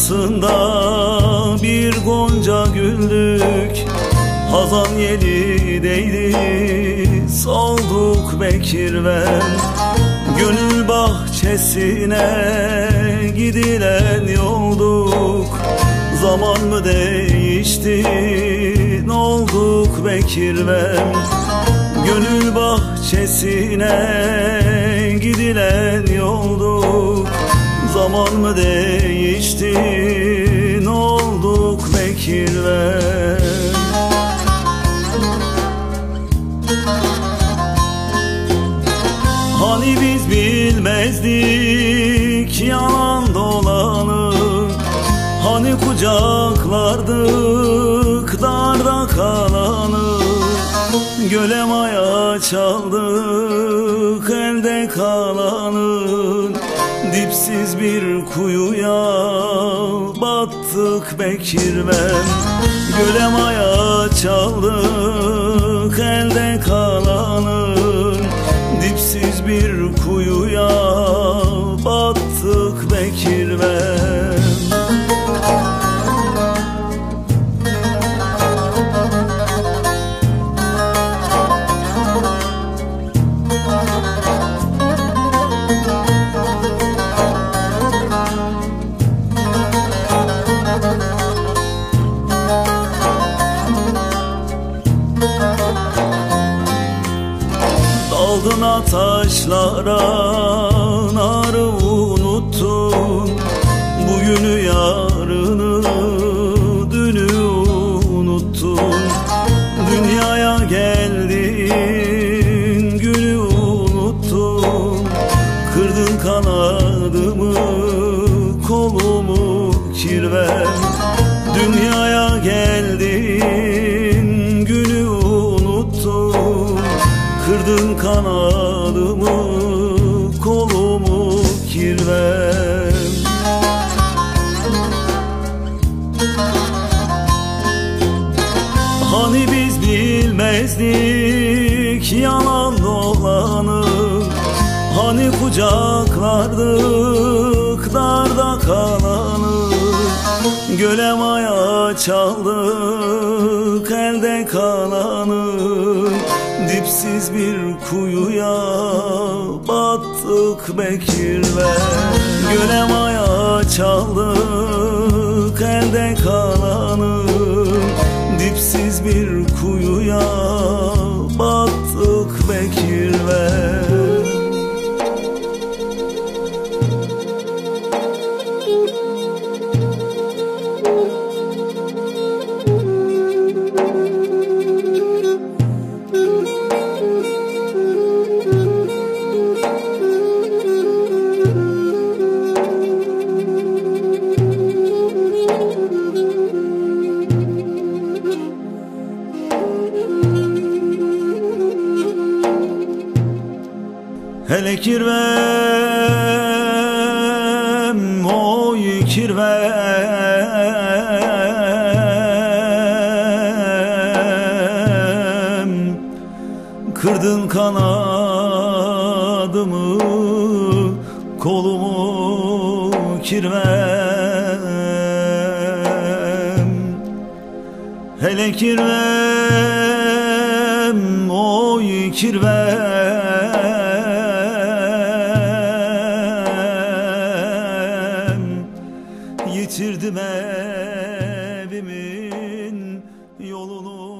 arasında bir gonca güldük. Hazan yeli değdi, solduk Bekir ve gönül bahçesine gidilen yolduk. Zaman mı değişti, ne olduk Bekir ve gönül bahçesine gidilen yolduk. Zaman mı değişti, ne olduk Bekir ve hani biz bilmezdik yalan dolanı, hani kucaklardık darda kalanı. Göle maya çaldık elde kalanın, dipsiz bir kuyuya battık Bekir ben. Göle maya çaldık elde kalanın, dipsiz bir kuyuya battık Bekir ben. Daldın taşlara, narı unuttun. Bugünü yarını, dünü unuttun. Dünyaya geldin, günü unuttun. Kırdın kanadımı, kolumu kirven. Dünyaya geldin, günü unuttun. Kırdın kanadımı, kolumu kirven. Hani biz bilmezdik yalan dolanı, hani kucaklardık darda kalanı. Göle maya çaldık elde kalanı, dipsiz bir kuyuya battık Bekir ve göle maya çaldık elde kalanı, dipsiz bir kuyuya battık Bekir ve hele kirvem, oy kirvem. Kırdın kanadımı, kolumu kirvem. Hele kirvem, oy kirvem. Yitirdim evimin yolunu.